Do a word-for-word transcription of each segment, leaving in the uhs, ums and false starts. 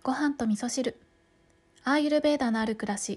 ご飯と味噌汁、アーユルベーダのある暮らし。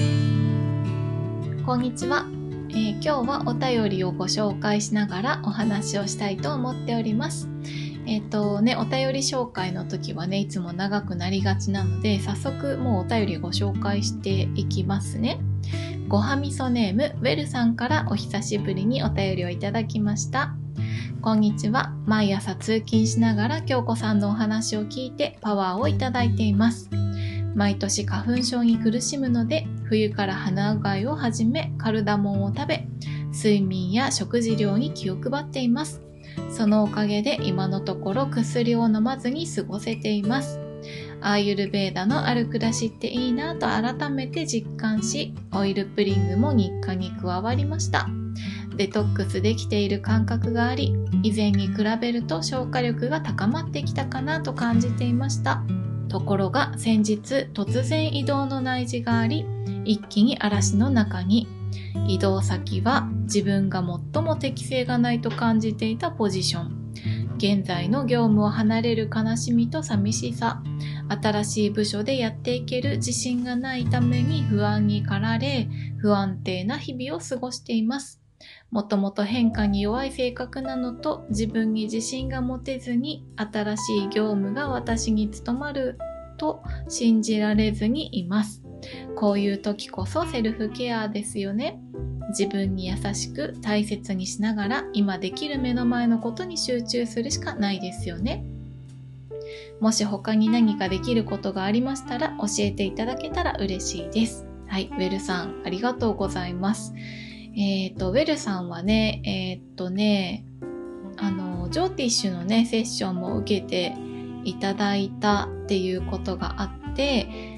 こんにちは、えー、今日はお便りをご紹介しながらお話をしたいと思っております。えっとね、お便り紹介の時はね、いつも長くなりがちなので、早速もうお便りご紹介していきますね。ごはみそネームウェルさんからお久しぶりにお便りをいただきました。こんにちは。毎朝通勤しながら京子さんのお話を聞いてパワーをいただいています。毎年花粉症に苦しむので、冬から鼻うがいをはじめカルダモンを食べ、睡眠や食事量に気を配っています。そのおかげで今のところ薬を飲まずに過ごせています。アーユルベーダのある暮らしっていいなと改めて実感し、オイルプリングも日課に加わりました。デトックスできている感覚があり、以前に比べると消化力が高まってきたかなと感じていました。ところが先日突然移動の内示があり、一気に嵐の中に。移動先は自分が最も適性がないと感じていたポジション。現在の業務を離れる悲しみと寂しさ。新しい部署でやっていける自信がないために不安に駆られ、不安定な日々を過ごしています。もともと変化に弱い性格なのと、自分に自信が持てずに新しい業務が私に務まると信じられずにいます。こういう時こそセルフケアですよね。自分に優しく大切にしながら今できる目の前のことに集中するしかないですよね。もし他に何かできることがありましたら教えていただけたら嬉しいです。はい、ウェルさんありがとうございます。えっと、ウェルさんはね、えっとね、あの、ジョーティッシュのね、セッションも受けていただいたっていうことがあって、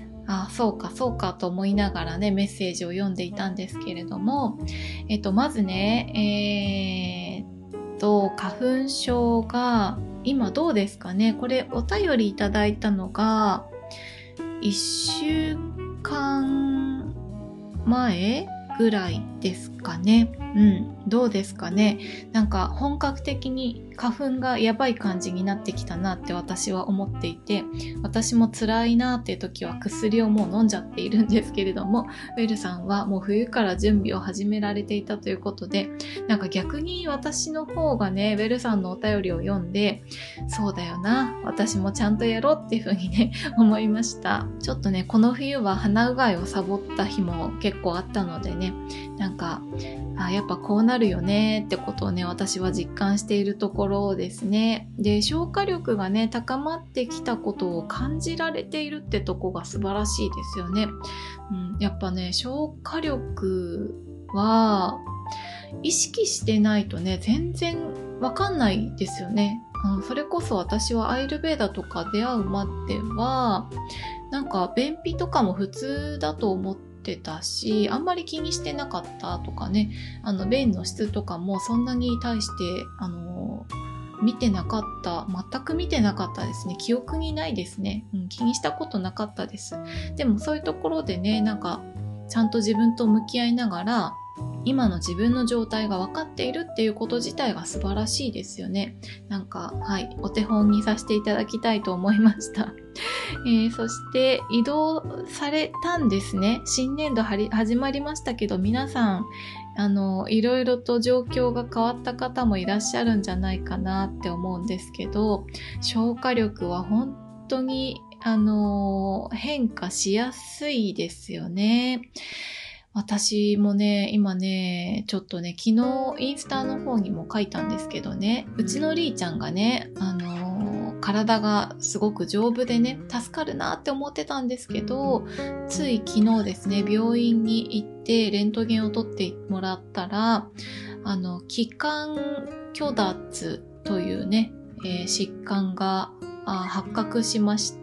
あ、そうかそうかと思いながらね、メッセージを読んでいたんですけれども、えっと、まずね、えー、っと、花粉症が、今どうですかね、これお便りいただいたのが、いっしゅうかんまえぐらいですかね。うん、どうですかね。なんか本格的に花粉がやばい感じになってきたなって私は思っていて、私も辛いなっていう時は薬をもう飲んじゃっているんですけれども、ウェルさんはもう冬から準備を始められていたということで、なんか逆に私の方がね、ウェルさんのお便りを読んで、そうだよな、私もちゃんとやろうっていう風にね、思いました。ちょっとね、この冬は鼻うがいをサボった日も結構あったのでね、なんかあ、やっぱこうなるよねってことをね、私は実感しているところですね。で、消化力がね、高まってきたことを感じられているってとこが素晴らしいですよね。うん、やっぱね、消化力は意識してないとね、全然わかんないですよね。うん、それこそ私はアイルベーダとか出会うまでは、なんか便秘とかも普通だと思ってたし、あんまり気にしてなかったとかね、あの便の質とかもそんなに対してあの見てなかった、全く見てなかったですね。記憶にないですね、うん、気にしたことなかったです。でもそういうところでね、なんかちゃんと自分と向き合いながら今の自分の状態が分かっているっていうこと自体が素晴らしいですよね。なんかはいお手本にさせていただきたいと思いましたえー、そして移動されたんですね。新年度はり始まりましたけど、皆さんあのいろいろと状況が変わった方もいらっしゃるんじゃないかなって思うんですけど、消化力は本当にあの変化しやすいですよね。私もね、今ね、ちょっとね、昨日インスタの方にも書いたんですけどね、うちのりーちゃんがね、あのー、体がすごく丈夫でね、助かるなって思ってたんですけど、つい昨日ですね、病院に行ってレントゲンを取ってもらったら、あの、気管虚脱というね、えー、疾患が発覚しまして、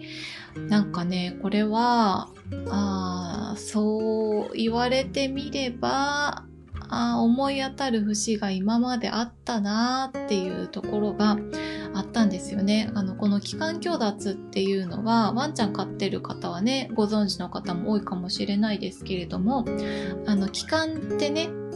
なんかね、これは、あそう言われてみればあ思い当たる節が今まであったなっていうところがあったんですよね。あのこの気管虚脱っていうのはワンちゃん飼ってる方はねご存知の方も多いかもしれないですけれども、あの気管ってね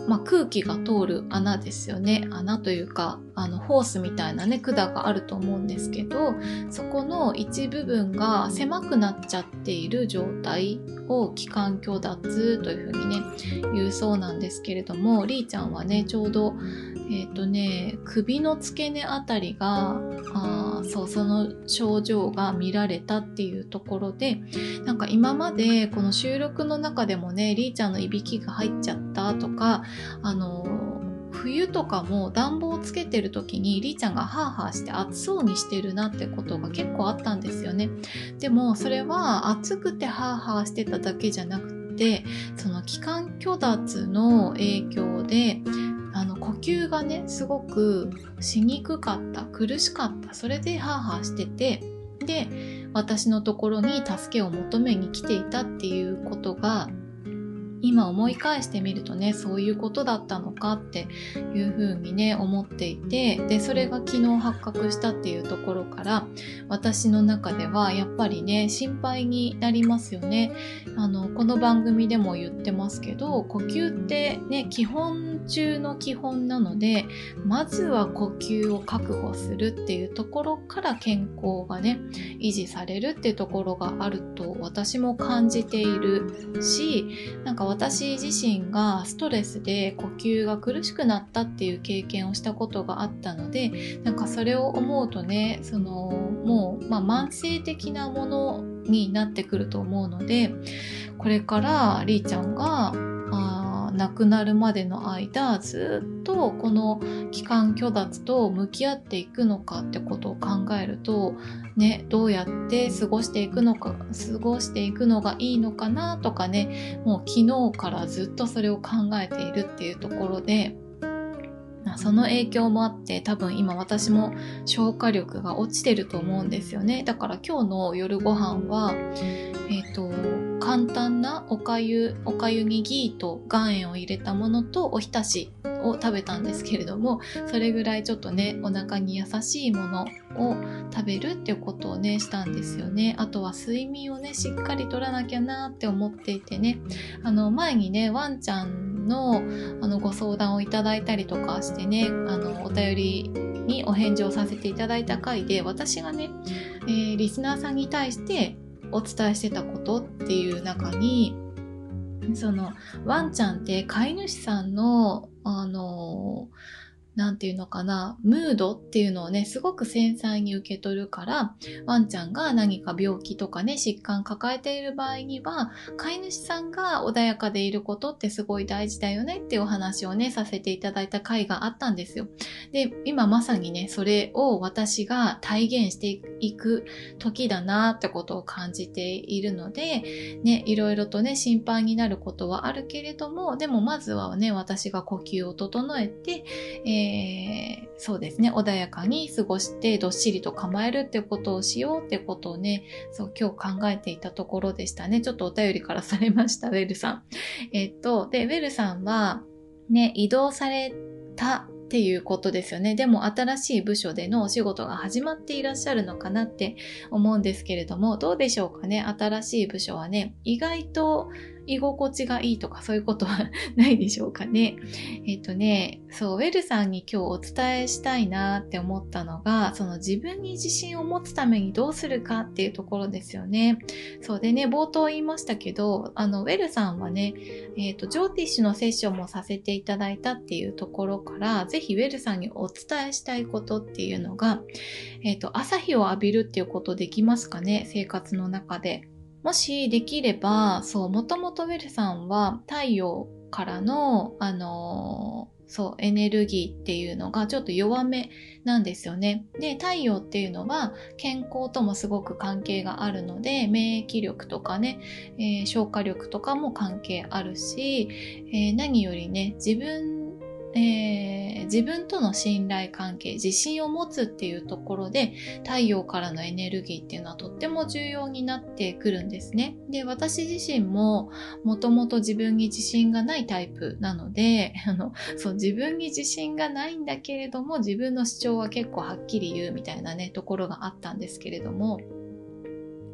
まあ、空気が通る穴ですよね。穴というか、あの、ホースみたいなね、管があると思うんですけど、そこの一部分が狭くなっちゃっている状態を気管虚脱というふうにね、言うそうなんですけれども、りーちゃんはね、ちょうど、えっとね、首の付け根あたりが、あそう、その症状が見られたっていうところで、なんか今までこの収録の中でもね、りーちゃんのいびきが入っちゃったとか、あの、冬とかも暖房をつけてる時にりーちゃんがハーハーして暑そうにしてるなってことが結構あったんですよね。でもそれは暑くてハーハーしてただけじゃなくて、その気管虚脱の影響であの呼吸がねすごくしにくかった、苦しかった、それでハーハーしてて、で私のところに助けを求めに来ていたっていうことが今思い返してみるとね、そういうことだったのかっていうふうにね思っていて、でそれが昨日発覚したっていうところから私の中ではやっぱりね心配になりますよね。あのこの番組でも言ってますけど、呼吸ってね基本中の基本なので、まずは呼吸を確保するっていうところから健康がね維持されるっていうところがあると私も感じているし、なんか私自身がストレスで呼吸が苦しくなったっていう経験をしたことがあったので、なんかそれを思うとね、そのもう、まあ、慢性的なものになってくると思うので、これからりーちゃんがあ亡くなるまでの間ずっとこの気管虚脱と向き合っていくのかってことを考えるとね、どうやって過ごしていくのか過ごしていくのがいいのかなとかね、もう昨日からずっとそれを考えているっていうところで、その影響もあって多分今私も消化力が落ちてると思うんですよね。だから今日の夜ご飯はえっと簡単なおかゆおかゆにギーと岩塩を入れたものとおひたしを食べたんですけれども、それぐらいちょっとねお腹に優しいものを食べるっていうことをねしたんですよね。あとは睡眠をねしっかりとらなきゃなって思っていてね、あの前にねワンちゃんのあのご相談をいただいたりとかしてね、あのお便りにお返事をさせていただいた回で私がね、えー、リスナーさんに対してお伝えしてたことっていう中に、そのワンちゃんって飼い主さんのあのなんていうのかな、ムードっていうのをねすごく繊細に受け取るから、ワンちゃんが何か病気とかね疾患抱えている場合には飼い主さんが穏やかでいることってすごい大事だよねっていうお話をねさせていただいた回があったんですよ。で今まさにねそれを私が体現していく時だなってことを感じているのでね、いろいろとね心配になることはあるけれども、でもまずはね私が呼吸を整えて、えーえー、そうですね穏やかに過ごしてどっしりと構えるってことをしようってことをね、そう今日考えていたところでしたね。ちょっとお便りからされました、ウェルさん。えっとでウェルさんはね移動されたっていうことですよね。でも新しい部署でのお仕事が始まっていらっしゃるのかなって思うんですけれども、どうでしょうかね。新しい部署はね意外と居心地がいいとかそういうことはないでしょうかね。えっとね、そう、ウェルさんに今日お伝えしたいなって思ったのが、その自分に自信を持つためにどうするかっていうところですよね。そうでね、冒頭言いましたけど、あの、ウェルさんはね、えっと、ジョーティッシュのセッションもさせていただいたっていうところから、ぜひウェルさんにお伝えしたいことっていうのが、えっと、朝日を浴びるっていうことできますかね、生活の中で。もしできれば、そう、もともとウェルさんは太陽からの、あのー、そう、エネルギーっていうのがちょっと弱めなんですよね。で、太陽っていうのは健康ともすごく関係があるので、免疫力とかね、えー、消化力とかも関係あるし、えー、何よりね、自分えー、自分との信頼関係、自信を持つっていうところで太陽からのエネルギーっていうのはとっても重要になってくるんですね。で、私自身ももともと自分に自信がないタイプなので、あの、そう、自分に自信がないんだけれども自分の主張は結構はっきり言うみたいなね、ところがあったんですけれども、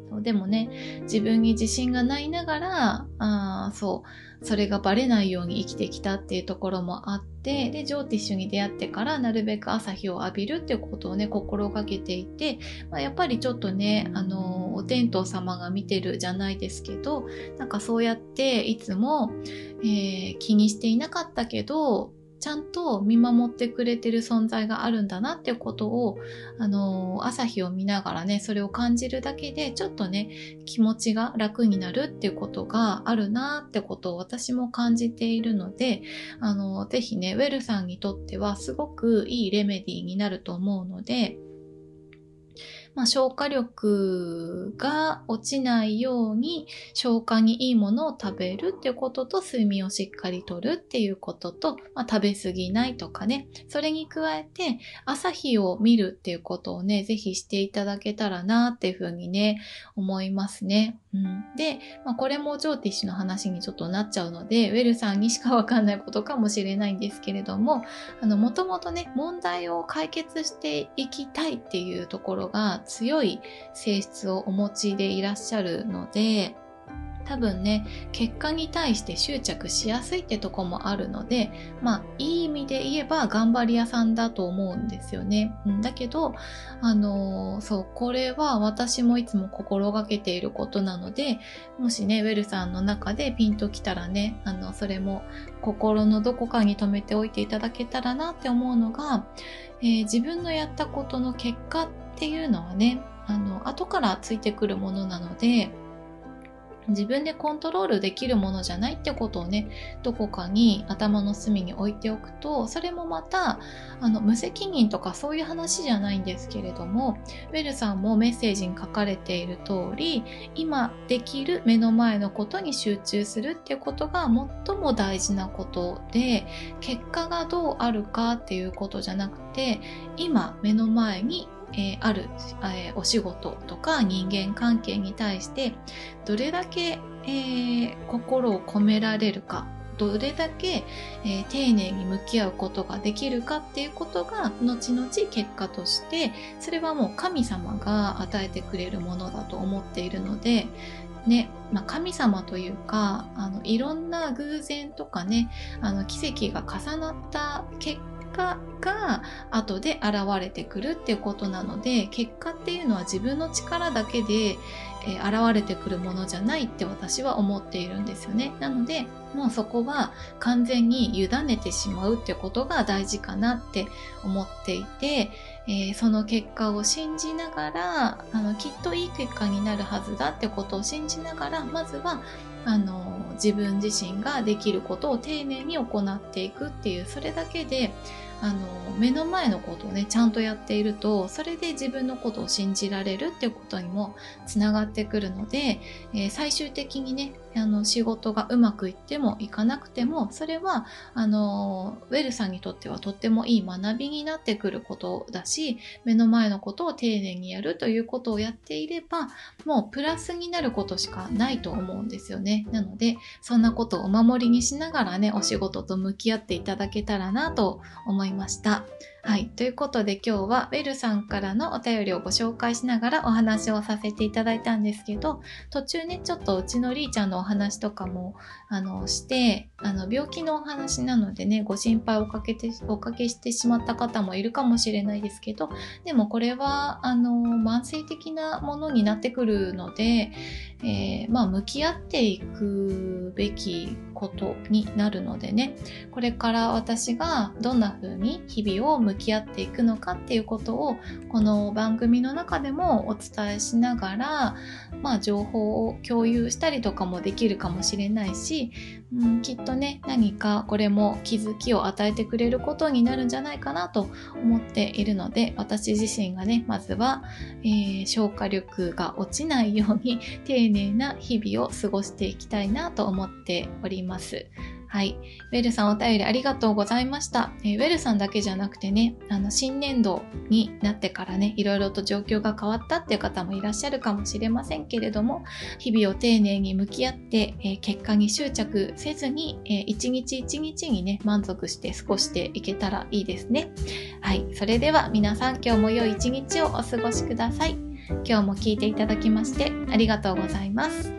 そうでもね、自分に自信がないながら、あそうそれがバレないように生きてきたっていうところもあって、でジョーティッシュに出会ってからなるべく朝日を浴びるっていうことをね心がけていて、まあ、やっぱりちょっとねあのお天道様が見てるじゃないですけど、なんかそうやっていつも、えー、気にしていなかったけどちゃんと見守ってくれてる存在があるんだなっていうことを、あのー、朝日を見ながらね、それを感じるだけで、ちょっとね、気持ちが楽になるっていうことがあるなってことを私も感じているので、あのー、ぜひね、ウェルさんにとってはすごくいいレメディーになると思うので、まあ、消化力が落ちないように消化にいいものを食べるっていうことと睡眠をしっかりとるっていうことと、まあ、食べ過ぎないとかね、それに加えて朝日を見るっていうことをねぜひしていただけたらなっていうふうにね思いますね。うん、で、まあ、これもジョーティッシュの話にちょっとなっちゃうのでウェルさんにしかわかんないことかもしれないんですけれども、あのもともとね問題を解決していきたいっていうところが強い性質をお持ちでいらっしゃるので、多分ね結果に対して執着しやすいってとこもあるので、まあいい意味で言えば頑張り屋さんだと思うんですよね。うん、だけどあのー、そうこれは私もいつも心がけていることなので、もしねウェルさんの中でピンときたらね、あのそれも心のどこかに留めておいていただけたらなって思うのが、えー、自分のやったことの結果っていうのはね、あの後からついてくるものなので、自分でコントロールできるものじゃないってことをねどこかに頭の隅に置いておくと、それもまたあの無責任とかそういう話じゃないんですけれども、ウェルさんもメッセージに書かれている通り、今できる目の前のことに集中するっていうことが最も大事なことで、結果がどうあるかっていうことじゃなくて、今目の前にえー、ある、えー、お仕事とか人間関係に対してどれだけ、えー、心を込められるか、どれだけ、えー、丁寧に向き合うことができるかっていうことが後々結果として、それはもう神様が与えてくれるものだと思っているのでね、まあ、神様というかあのいろんな偶然とかね、あの奇跡が重なった結果が後で現れてくるっていうことなので、結果っていうのは自分の力だけで、えー、現れてくるものじゃないって私は思っているんですよね。なのでもうそこは完全に委ねてしまうってことが大事かなって思っていて、えー、その結果を信じながらあのきっといい結果になるはずだってことを信じながら、まずはあの自分自身ができることを丁寧に行っていくっていう、それだけであの目の前のことをねちゃんとやっていると、それで自分のことを信じられるっていうことにもつながってくるので、えー、最終的にねあの仕事がうまくいってもいかなくても、それはあのウェルさんにとってはとってもいい学びになってくることだし、目の前のことを丁寧にやるということをやっていればもうプラスになることしかないと思うんですよね。なのでそんなことをお守りにしながらねお仕事と向き合っていただけたらなと思いました。はい、ということで今日はウェルさんからのお便りをご紹介しながらお話をさせていただいたんですけど、途中ねちょっとうちのりーちゃんのお話とかもあのしてあの病気のお話なのでねご心配をかけておかけしてしまった方もいるかもしれないですけど、でもこれはあの慢性的なものになってくるので、えー、まあ向き合っていくべきことになるのでね、これから私がどんな風に日々を向き合っていくのかっていうことをこの番組の中でもお伝えしながら、まあ、情報を共有したりとかもできるかもしれないし、うん、きっとね何かこれも気づきを与えてくれることになるんじゃないかなと思っているので、私自身がねまずは、えー、消化力が落ちないように丁寧な日々を過ごしていきたいなと思っております。はい。ウェルさんお便りありがとうございました。えー、ウェルさんだけじゃなくてね、あの新年度になってからね、いろいろと状況が変わったっていう方もいらっしゃるかもしれませんけれども、日々を丁寧に向き合って、えー、結果に執着せずに、えー、一日一日にね、満足して過ごしていけたらいいですね。はい。それでは皆さん今日も良い一日をお過ごしください。 今日も聞いていただきましてありがとうございます。